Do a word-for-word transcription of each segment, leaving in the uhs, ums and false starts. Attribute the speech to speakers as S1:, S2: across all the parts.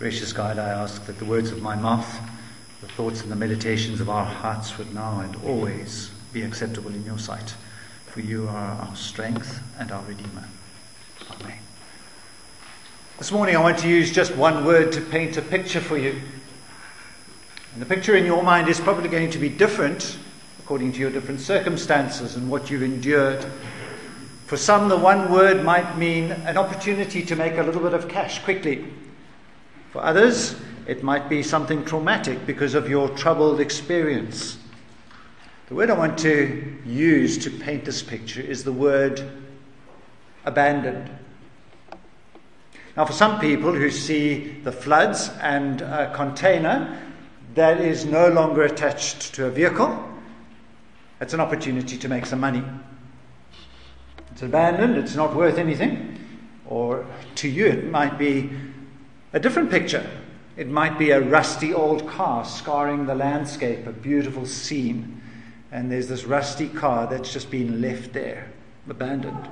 S1: Gracious God, I ask that the words of my mouth, the thoughts and the meditations of our hearts would now and always be acceptable in your sight. For you are our strength and our Redeemer. Amen. This morning I want to use just one word to paint a picture for you. And the picture in your mind is probably going to be different according to your different circumstances and what you've endured. For some, the one word might mean an opportunity to make a little bit of cash quickly. For others, it might be something traumatic because of your troubled experience. The word I want to use to paint this picture is the word abandoned. Now, for some people who see the floods and a container that is no longer attached to a vehicle, it's an opportunity to make some money. It's abandoned, it's not worth anything. Or to you, it might be a different picture. It might be a rusty old car scarring the landscape, a beautiful scene. And there's this rusty car that's just been left there, abandoned.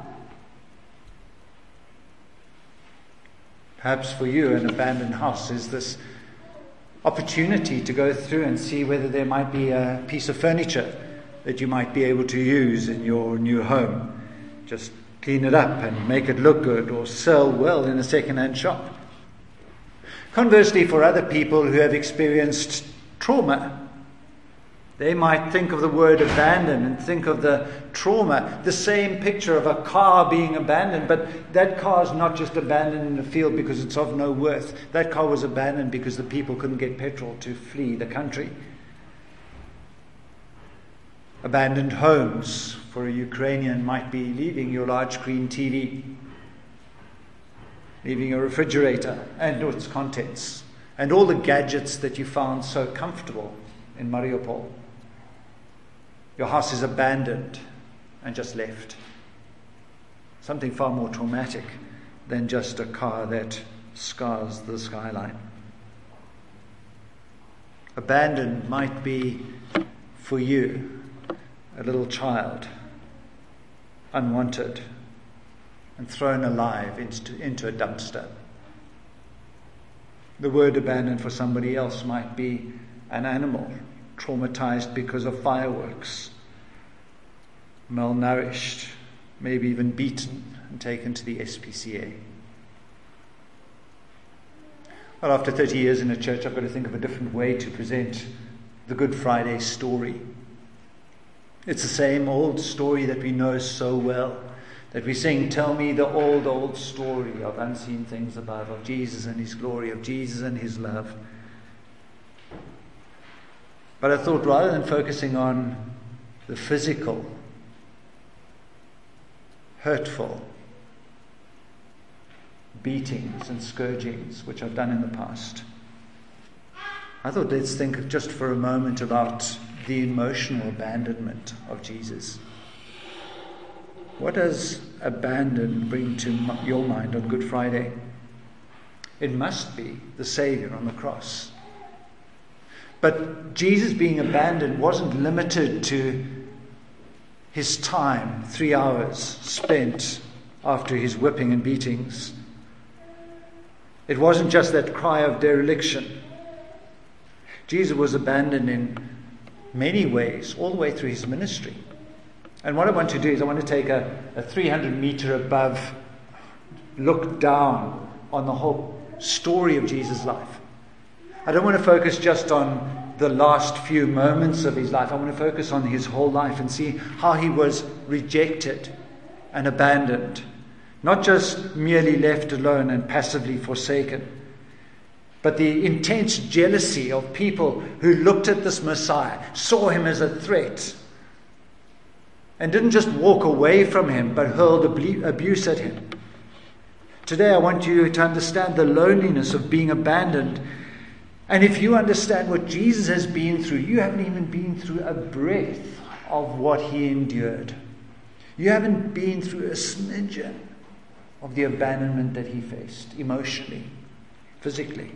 S1: Perhaps for you, an abandoned house is this opportunity to go through and see whether there might be a piece of furniture that you might be able to use in your new home. Just clean it up and make it look good, or sell well in a second-hand shop. Conversely, for other people who have experienced trauma, they might think of the word abandoned and think of the trauma, the same picture of a car being abandoned, but that car is not just abandoned in the field because it's of no worth. That car was abandoned because the people couldn't get petrol to flee the country. Abandoned homes for a Ukrainian might be leaving your large screen T V, leaving your refrigerator and its contents, and all the gadgets that you found so comfortable in Mariupol. Your house is abandoned and just left. Something far more traumatic than just a car that scars the skyline. Abandoned might be, for you, a little child, unwanted, and thrown alive into, into a dumpster. The word abandoned for somebody else might be an animal, traumatized because of fireworks, malnourished, maybe even beaten and taken to the S P C A. Well, after thirty years in a church, I've got to think of a different way to present the Good Friday story. It's the same old story that we know so well, that we sing, tell me the old, old story of unseen things above, of Jesus and his glory, of Jesus and his love. But I thought rather than focusing on the physical, hurtful beatings and scourgings, which I've done in the past, I thought let's think just for a moment about the emotional abandonment of Jesus. What does abandon bring to your mind on Good Friday? It must be the Savior on the cross. But Jesus being abandoned wasn't limited to his time, three hours spent after his whipping and beatings. It wasn't just that cry of dereliction. Jesus was abandoned in many ways, all the way through his ministry. And what I want to do is I want to take a, a three hundred meter above look down on the whole story of Jesus' life. I don't want to focus just on the last few moments of his life. I want to focus on his whole life and see how he was rejected and abandoned. Not just merely left alone and passively forsaken, but the intense jealousy of people who looked at this Messiah, saw him as a threat, and didn't just walk away from him, but hurled abuse at him. Today I want you to understand the loneliness of being abandoned. And if you understand what Jesus has been through, you haven't even been through a breath of what he endured. You haven't been through a smidgen of the abandonment that he faced, emotionally, physically.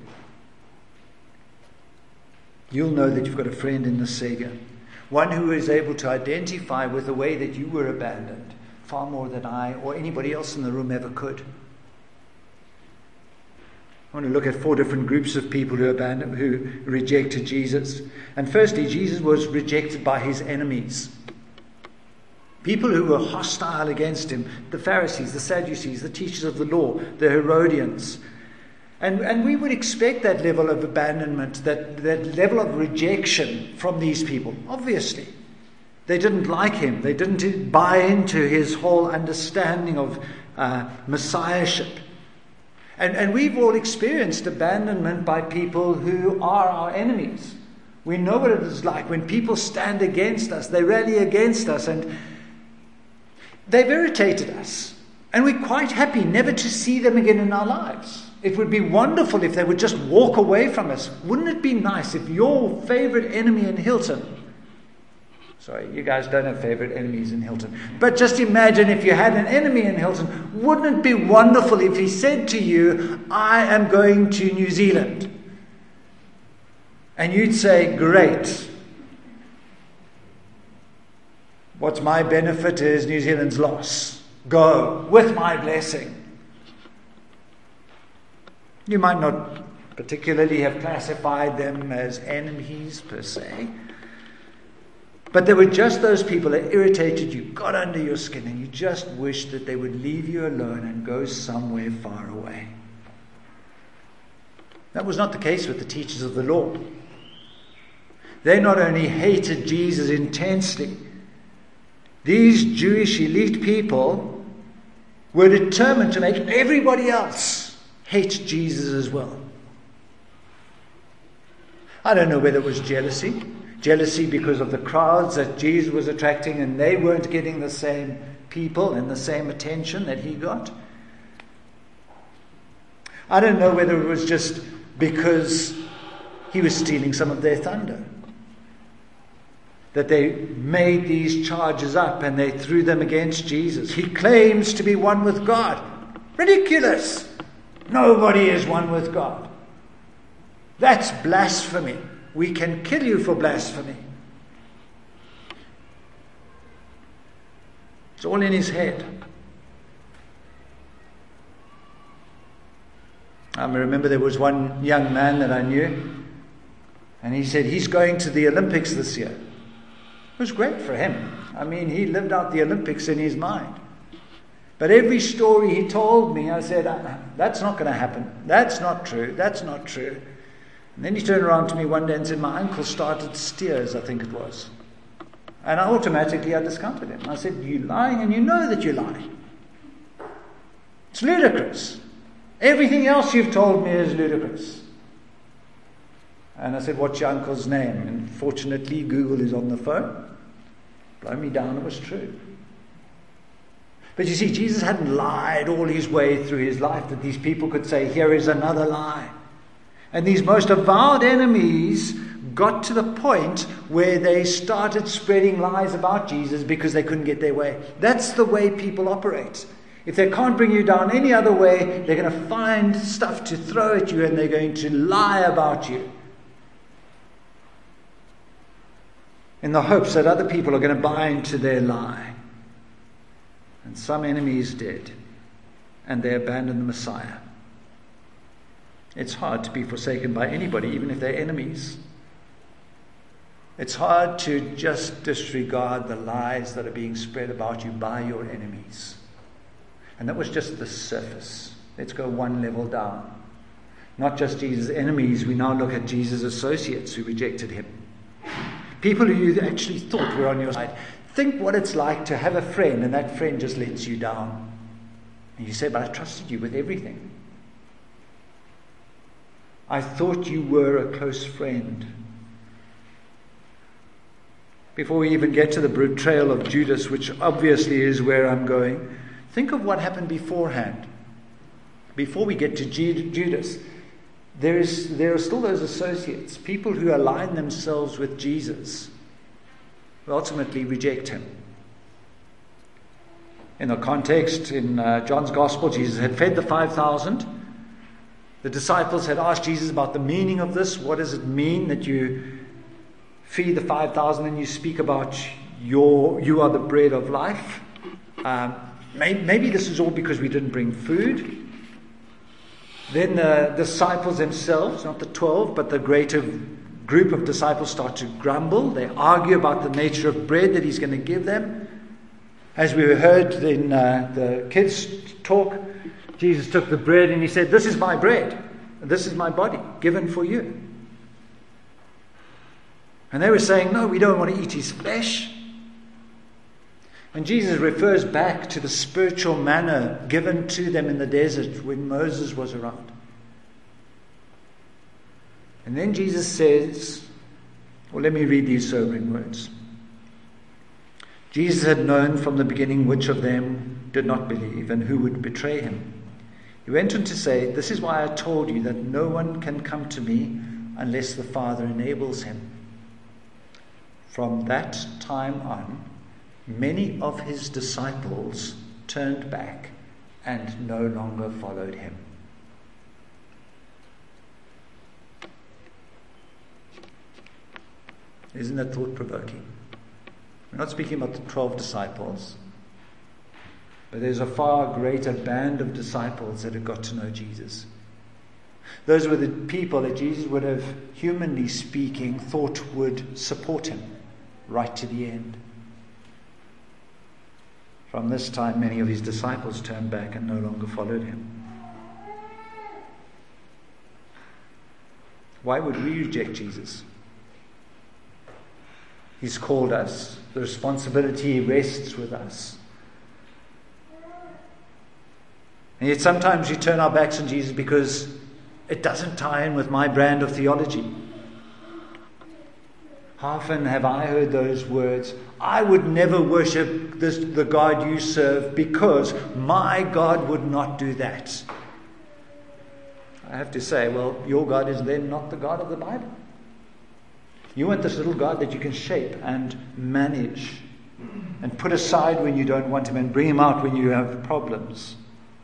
S1: You'll know that you've got a friend in the Savior, one who is able to identify with the way that you were abandoned far more than I or anybody else in the room ever could. I want to look at four different groups of people who abandoned, who rejected Jesus. And firstly, Jesus was rejected by his enemies. People who were hostile against him, the Pharisees, the Sadducees, the teachers of the law, the Herodians. And, and we would expect that level of abandonment, that, that level of rejection from these people, obviously. They didn't like him. They didn't buy into his whole understanding of uh, messiahship. And, and we've all experienced abandonment by people who are our enemies. We know what it is like when people stand against us. They rally against us and they've irritated us. And we're quite happy never to see them again in our lives. It would be wonderful if they would just walk away from us. Wouldn't it be nice if your favorite enemy in Hilton... Sorry, you guys don't have favorite enemies in Hilton. But just imagine if you had an enemy in Hilton. Wouldn't it be wonderful if he said to you, I am going to New Zealand? And you'd say, great. What's my benefit is New Zealand's loss. Go with my blessing. You might not particularly have classified them as enemies per se. But there were just those people that irritated you, got under your skin, and you just wished that they would leave you alone and go somewhere far away. That was not the case with the teachers of the law. They not only hated Jesus intensely, these Jewish elite people were determined to make everybody else hate Jesus as well. I don't know whether it was jealousy. Jealousy because of the crowds that Jesus was attracting and they weren't getting the same people and the same attention that he got. I don't know whether it was just because he was stealing some of their thunder. That they made these charges up and they threw them against Jesus. He claims to be one with God. Ridiculous! Nobody is one with God. That's blasphemy. We can kill you for blasphemy. It's all in his head. I remember there was one young man that I knew, and he said he's going to the Olympics this year. It was great for him. I mean, he lived out the Olympics in his mind. But every story he told me, I said, that's not going to happen. That's not true. That's not true. And then he turned around to me one day and said, my uncle started steers, I think it was. And I automatically, I discounted him. I said, you're lying and you know that you're lying. It's ludicrous. Everything else you've told me is ludicrous. And I said, what's your uncle's name? And fortunately, Google is on the phone. Blow me down, it was true. But you see, Jesus hadn't lied all his way through his life that these people could say, here is another lie. And these most avowed enemies got to the point where they started spreading lies about Jesus because they couldn't get their way. That's the way people operate. If they can't bring you down any other way, they're going to find stuff to throw at you and they're going to lie about you in the hopes that other people are going to buy into their lie. And some enemies did, and they abandoned the Messiah. It's hard to be forsaken by anybody, even if they're enemies. It's hard to just disregard the lies that are being spread about you by your enemies. And that was just the surface. Let's go one level down. Not just Jesus' enemies, we now look at Jesus' associates who rejected him. People who you actually thought were on your side. Think what it's like to have a friend and that friend just lets you down. And you say, but I trusted you with everything. I thought you were a close friend. Before we even get to the betrayal of Judas, which obviously is where I'm going, think of what happened beforehand. Before we get to Judas, there is there are still those associates, people who align themselves with Jesus, who ultimately reject him. In the context, in uh, John's Gospel, Jesus had fed the five thousand. The disciples had asked Jesus about the meaning of this. What does it mean that you feed the five thousand and you speak about your, you are the bread of life? Um, maybe, maybe this is all because we didn't bring food. Then the disciples themselves, not the twelve, but the greater group of disciples, start to grumble. They argue about the nature of bread that he's going to give them. As we heard in uh, the kids' talk, Jesus took the bread and he said, "This is my bread, and this is my body, given for you." And they were saying, "No, we don't want to eat his flesh." And Jesus refers back to the spiritual manna given to them in the desert when Moses was around. And then Jesus says, well, let me read these sobering words. Jesus had known from the beginning which of them did not believe and who would betray him. He went on to say, "This is why I told you that no one can come to me unless the Father enables him." From that time on, many of his disciples turned back and no longer followed him. Isn't that thought-provoking? We're not speaking about the twelve disciples, but there's a far greater band of disciples that have got to know Jesus. Those were the people that Jesus would have, humanly speaking, thought would support him right to the end. From this time, many of his disciples turned back and no longer followed him. Why would we reject Jesus? He's called us. The responsibility rests with us. And yet sometimes we turn our backs on Jesus because it doesn't tie in with my brand of theology. How often have I heard those words, "I would never worship this, the God you serve because my God would not do that." I have to say, well, your God is then not the God of the Bible. You want this little God that you can shape and manage and put aside when you don't want him and bring him out when you have problems.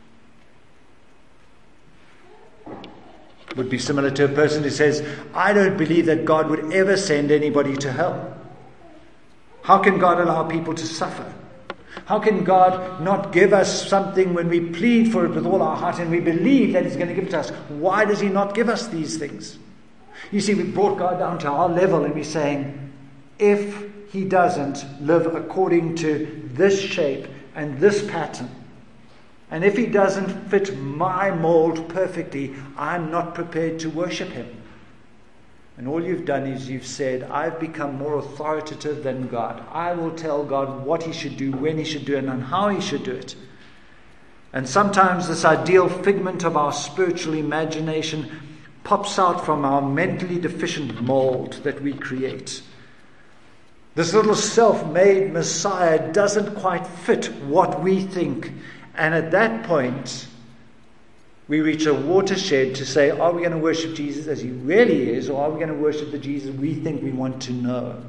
S1: Would be similar to a person who says, "I don't believe that God would ever send anybody to hell. How can God allow people to suffer? How can God not give us something when we plead for it with all our heart and we believe that he's going to give it to us? Why does he not give us these things?" You see, we brought God down to our level and we're saying, if he doesn't live according to this shape and this pattern, and if he doesn't fit my mold perfectly, I'm not prepared to worship him. And all you've done is you've said, I've become more authoritative than God. I will tell God what he should do, when he should do it, and how he should do it. And sometimes this ideal figment of our spiritual imagination pops out from our mentally deficient mold that we create. This little self-made Messiah doesn't quite fit what we think. And at that point, we reach a watershed to say, are we going to worship Jesus as he really is, or are we going to worship the Jesus we think we want to know?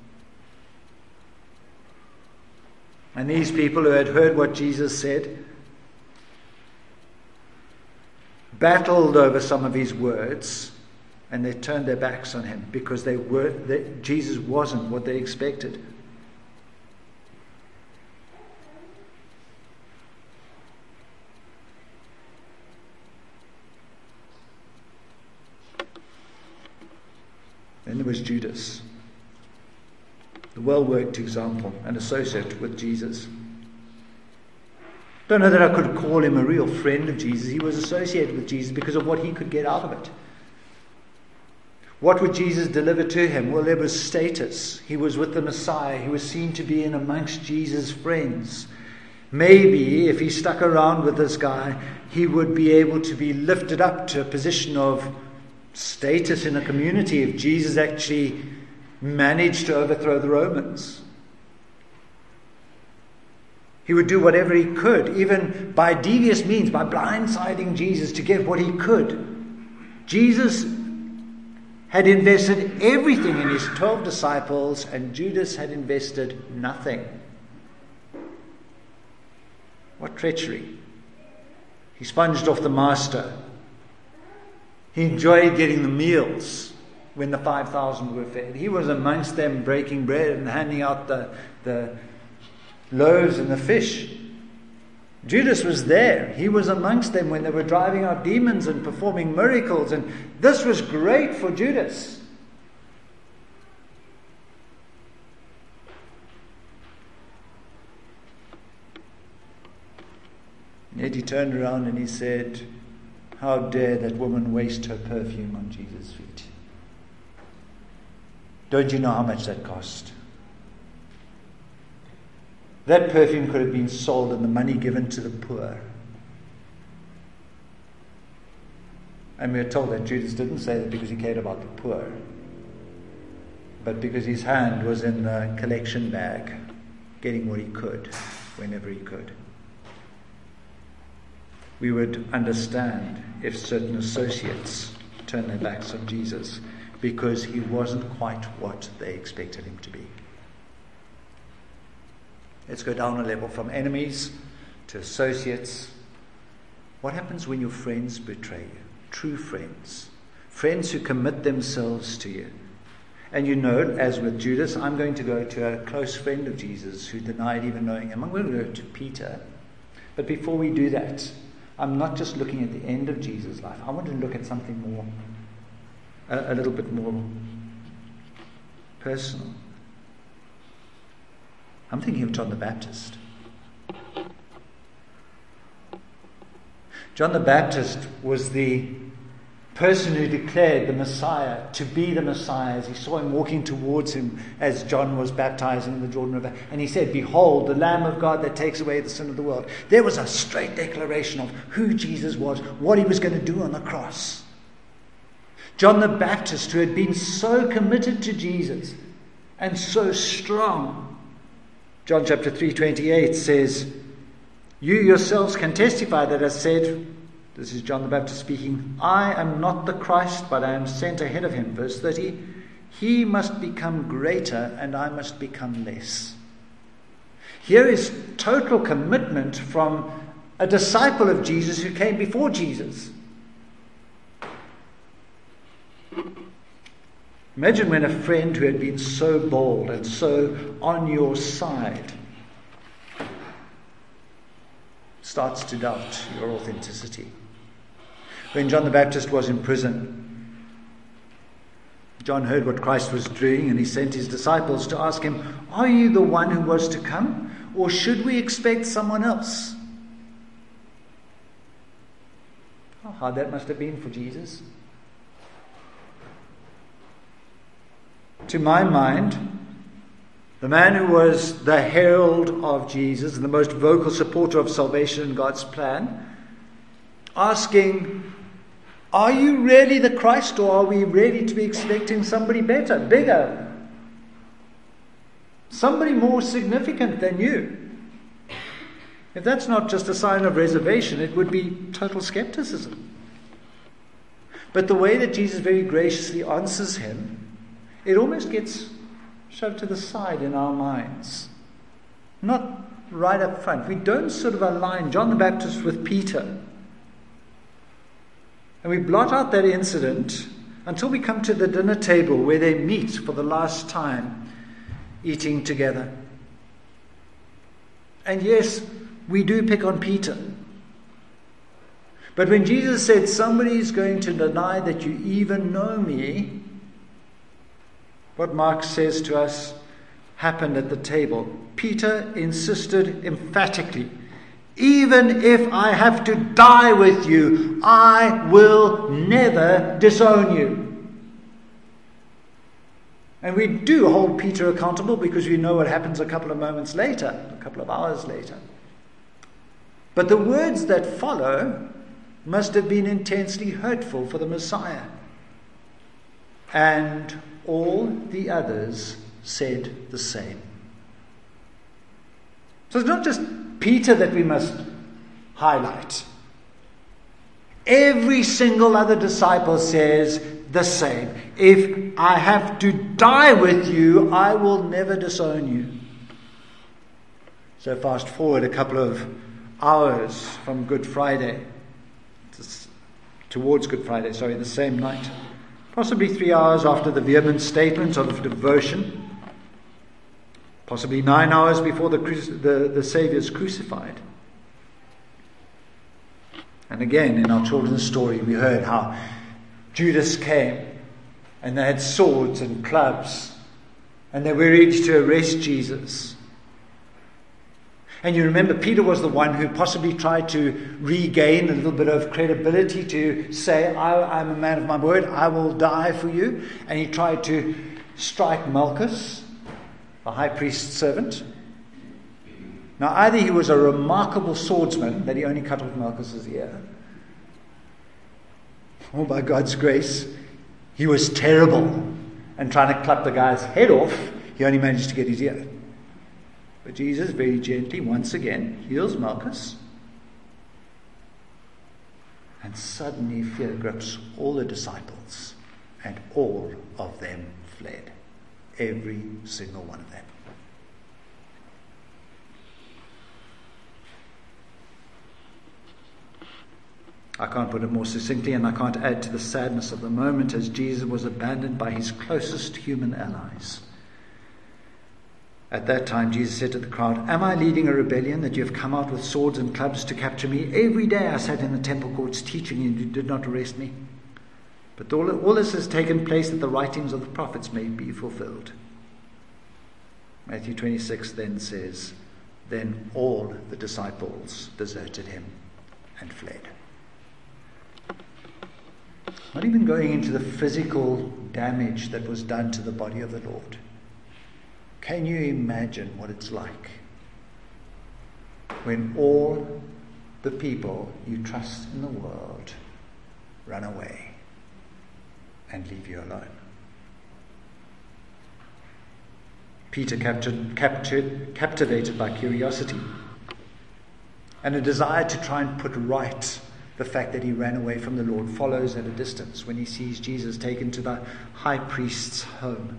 S1: And these people who had heard what Jesus said battled over some of his words, and they turned their backs on him because they were they, Jesus wasn't what they expected. Then there was Judas, the well-worked example and associate with Jesus. Don't know that I could call him a real friend of Jesus. He was associated with Jesus because of what he could get out of it. What would Jesus deliver to him? Well, there was status. He was with the Messiah. He was seen to be in amongst Jesus' friends. Maybe if he stuck around with this guy, he would be able to be lifted up to a position of status in a community if Jesus actually managed to overthrow the Romans. He would do whatever he could, even by devious means, by blindsiding Jesus to get what he could. Jesus had invested everything in his twelve disciples, and Judas had invested nothing. What treachery. He sponged off the master. He enjoyed getting the meals when the five thousand were fed. He was amongst them breaking bread and handing out the, the loaves and the fish. Judas was there. He was amongst them when they were driving out demons and performing miracles, and this was great for Judas. Yet he turned around and he said, "How dare that woman waste her perfume on Jesus' feet? Don't you know how much that cost? That perfume could have been sold and the money given to the poor." And we are told that Judas didn't say that because he cared about the poor, but because his hand was in the collection bag, getting what he could, whenever he could. We would understand if certain associates turned their backs on Jesus because he wasn't quite what they expected him to be. Let's go down a level from enemies to associates. What happens when your friends betray you? True friends. Friends who commit themselves to you. And you know, as with Judas, I'm going to go to a close friend of Jesus who denied even knowing him. I'm going to go to Peter. But before we do that, I'm not just looking at the end of Jesus' life. I want to look at something more, a, a little bit more personal. I'm thinking of John the Baptist. John the Baptist was the person who declared the Messiah to be the Messiah as he saw him walking towards him as John was baptizing in the Jordan River. And he said, "Behold, the Lamb of God that takes away the sin of the world." There was a straight declaration of who Jesus was, what he was going to do on the cross. John the Baptist, who had been so committed to Jesus and so strong. John chapter three twenty-eight says, "You yourselves can testify that I said," this is John the Baptist speaking, "I am not the Christ, but I am sent ahead of him." Verse thirty, "He must become greater and I must become less." Here is total commitment from a disciple of Jesus who came before Jesus. Imagine when a friend who had been so bold and so on your side starts to doubt your authenticity. When John the Baptist was in prison, John heard what Christ was doing and he sent his disciples to ask him, "Are you the one who was to come, or should we expect someone else?" How hard that must have been for Jesus. To my mind, the man who was the herald of Jesus and the most vocal supporter of salvation in God's plan, asking, "Are you really the Christ, or are we ready to be expecting somebody better, bigger, somebody more significant than you?" If that's not just a sign of reservation, it would be total skepticism. But the way that Jesus very graciously answers him, it almost gets shoved to the side in our minds. Not right up front. We don't sort of align John the Baptist with Peter. And we blot out that incident until we come to the dinner table where they meet for the last time, eating together. And yes, we do pick on Peter. But when Jesus said, "Somebody is going to deny that you even know me," what Mark says to us happened at the table. Peter insisted emphatically, "Even if I have to die with you, I will never disown you." And we do hold Peter accountable because we know what happens a couple of moments later, a couple of hours later. But the words that follow must have been intensely hurtful for the Messiah. And all the others said the same. So it's not just Peter that we must highlight. Every single other disciple says the same. "If I have to die with you, I will never disown you." So fast forward a couple of hours from Good Friday, towards Good Friday, sorry, the same night. Possibly three hours after the vehement statement of devotion. Possibly nine hours before the, the, the Saviour is crucified. And again, in our children's story, we heard how Judas came and they had swords and clubs and they were ready to arrest Jesus. And you remember Peter was the one who possibly tried to regain a little bit of credibility to say, I, I'm a man of my word, I will die for you. And he tried to strike Malchus, the high priest's servant. Now either he was a remarkable swordsman, that he only cut off Malchus's ear, or by God's grace, he was terrible and trying to cut the guy's head off, he only managed to get his ear. But Jesus very gently, once again, heals Malchus. And suddenly fear grips all the disciples, and all of them fled. Every single one of them. I can't put it more succinctly, and I can't add to the sadness of the moment as Jesus was abandoned by his closest human allies. At that time, Jesus said to the crowd, "Am I leading a rebellion that you have come out with swords and clubs to capture me? Every day I sat in the temple courts teaching and you did not arrest me. But all, all this has taken place that the writings of the prophets may be fulfilled." Matthew twenty-six then says, "Then all the disciples deserted him and fled." Not even going into the physical damage that was done to the body of the Lord. Can you imagine what it's like when all the people you trust in the world run away and leave you alone? Peter captured, captured, captivated by curiosity and a desire to try and put right the fact that he ran away from the Lord, follows at a distance when he sees Jesus taken to the high priest's home.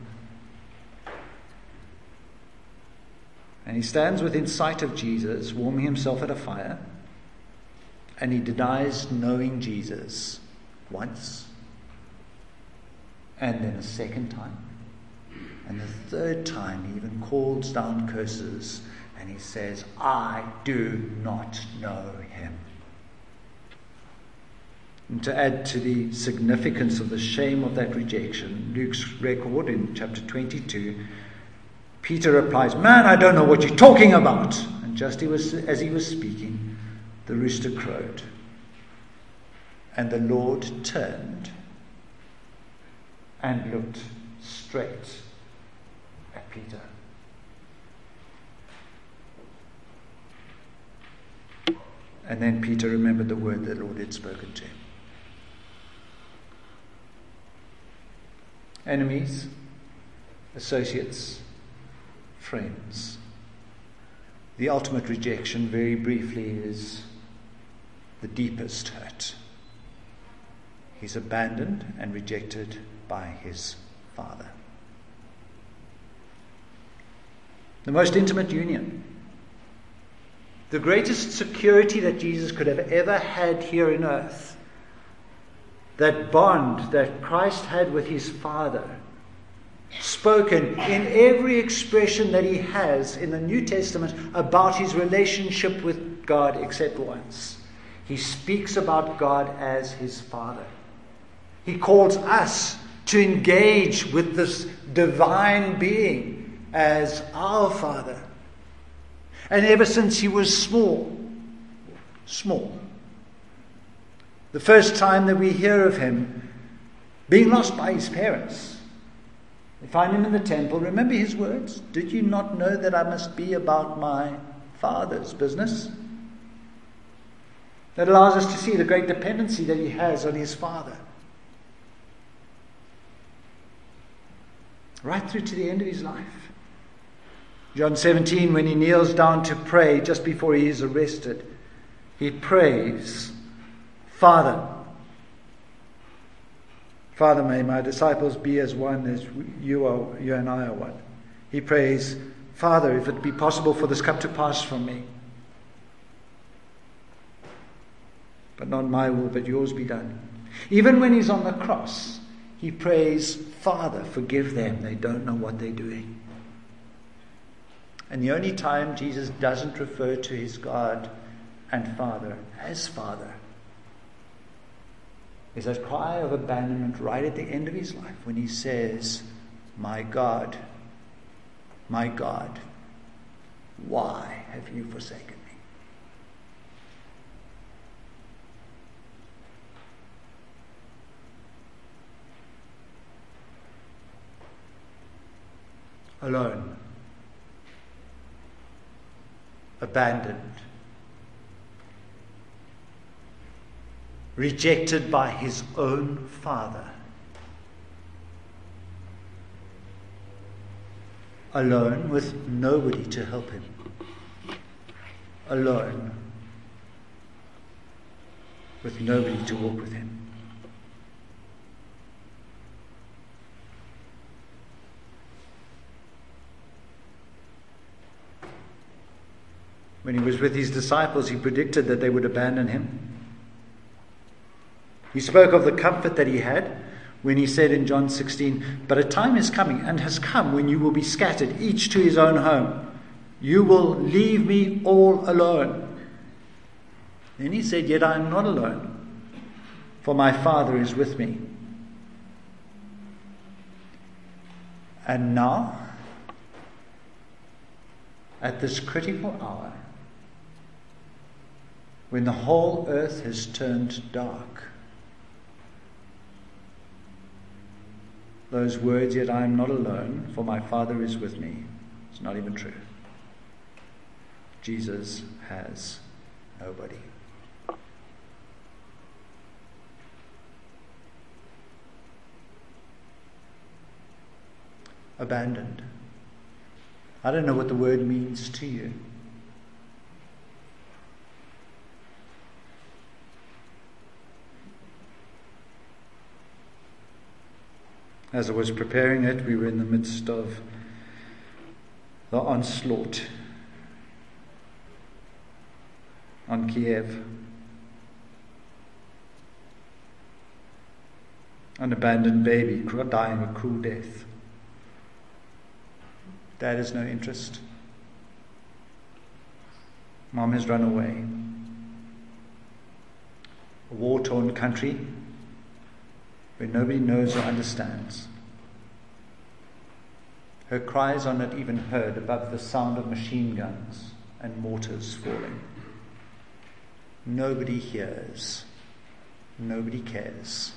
S1: And he stands within sight of Jesus, warming himself at a fire, and he denies knowing Jesus once, and then a second time, and the third time he even calls down curses, and he says, "I do not know him." And to add to the significance of the shame of that rejection, Luke's record in chapter twenty-two, Peter replies, "Man, I don't know what you're talking about." And just he was, as he was speaking, the rooster crowed. And the Lord turned and looked straight at Peter. And then Peter remembered the word the Lord had spoken to him. Enemies, associates, friends. The ultimate rejection, very briefly, is the deepest hurt. He's abandoned and rejected by his Father. The most intimate union. The greatest security that Jesus could have ever had here on earth. That bond that Christ had with his Father, spoken in every expression that he has in the New Testament about his relationship with God, except once. He speaks about God as his Father. He calls us to engage with this divine being as our Father. And ever since he was small, small, the first time that we hear of him being lost by his parents, they find him in the temple. Remember his words? "Did you not know that I must be about my Father's business?" That allows us to see the great dependency that he has on his Father. Right through to the end of his life. John seventeen, when he kneels down to pray just before he is arrested, he prays, Father, Father, may my disciples be as one as you are, you and I are one. He prays, Father, if it be possible for this cup to pass from me, but not my will, but yours be done. Even when he's on the cross, he prays, Father, forgive them. They don't know what they're doing. And the only time Jesus doesn't refer to his God and Father as Father is that cry of abandonment right at the end of his life when he says, "My God, my God, why have you forsaken me?" Alone, abandoned, rejected by his own Father, alone with nobody to help him, alone with nobody to walk with him. When he was with his disciples, he predicted that they would abandon him. He spoke of the comfort that he had when he said in John sixteen, "But a time is coming and has come when you will be scattered, each to his own home. You will leave me all alone." Then he said, "Yet I am not alone, for my Father is with me." And now, at this critical hour, when the whole earth has turned dark, those words, "Yet I am not alone, for my Father is with me," it's not even true. Jesus has nobody. Abandoned. I don't know what the word means to you. As I was preparing it, we were in the midst of the onslaught on Kiev. An abandoned baby dying a cruel death. Dad has no interest. Mom has run away. A war-torn country where nobody knows or understands. Her cries are not even heard above the sound of machine guns and mortars falling. Nobody hears. Nobody cares.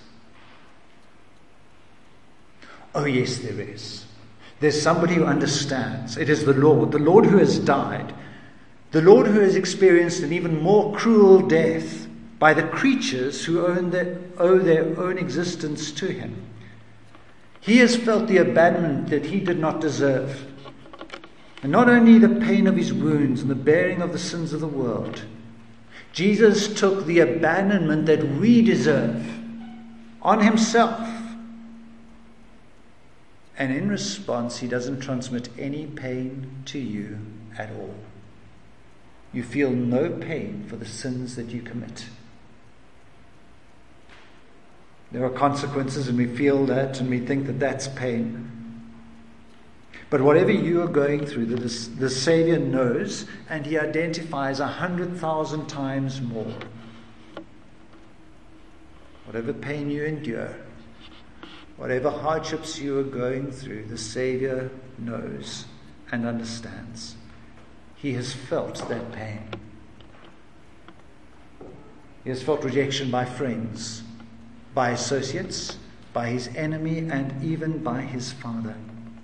S1: Oh yes, there is. There's somebody who understands. It is the Lord, the Lord who has died, the Lord who has experienced an even more cruel death by the creatures who own their, owe their own existence to him. He has felt the abandonment that he did not deserve. And not only the pain of his wounds and the bearing of the sins of the world, Jesus took the abandonment that we deserve on himself. And in response, he doesn't transmit any pain to you at all. You feel no pain for the sins that you commit. There are consequences, and we feel that, and we think that that's pain. But whatever you are going through, the, the Savior knows, and he identifies a hundred thousand times more. Whatever pain you endure, whatever hardships you are going through, the Savior knows and understands. He has felt that pain. He has felt rejection by friends, by associates, by his enemy, and even by his Father.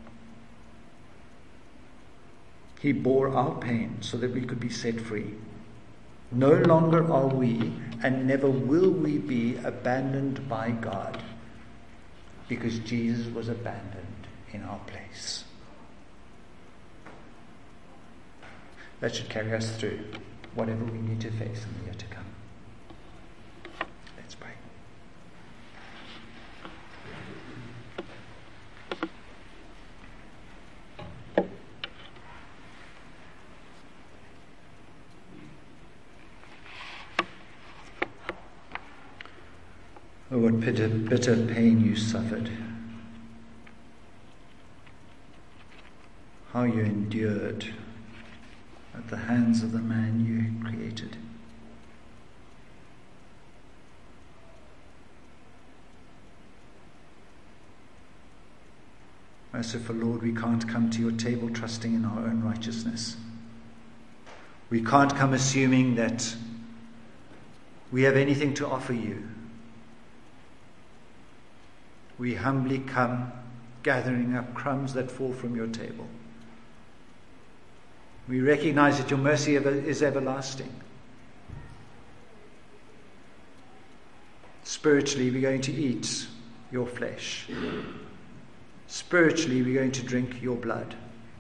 S1: He bore our pain so that we could be set free. No longer are we, and never will we be, abandoned by God, because Jesus was abandoned in our place. That should carry us through whatever we need to face in the year to come. Let's pray. Oh, what bitter, bitter pain you suffered. How you endured at the hands of the man you created. Merciful Lord, we can't come to your table trusting in our own righteousness. We can't come assuming that we have anything to offer you. We humbly come gathering up crumbs that fall from your table. We recognize that your mercy is everlasting. Spiritually, we're going to eat your flesh. Spiritually, we're going to drink your blood.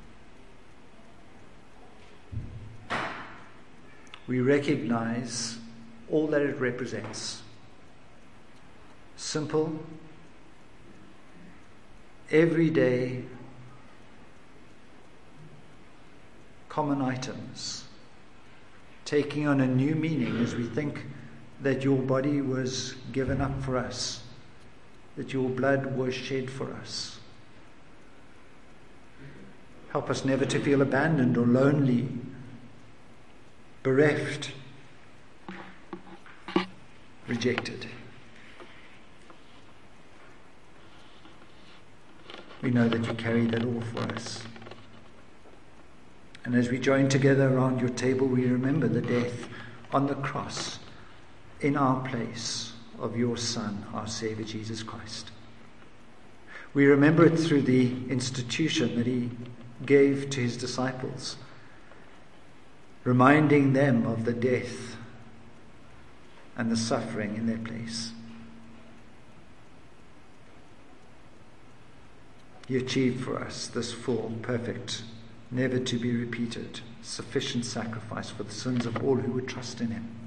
S1: We recognize all that it represents. Simple, everyday, common items, taking on a new meaning as we think that your body was given up for us, that your blood was shed for us. Help us never to feel abandoned or lonely, bereft, rejected. We know that you carry that all for us. And as we join together around your table, we remember the death on the cross in our place of your Son, our Savior Jesus Christ. We remember it through the institution that he gave to his disciples, reminding them of the death and the suffering in their place. He achieved for us this full, perfect, never to be repeated, sufficient sacrifice for the sins of all who would trust in him.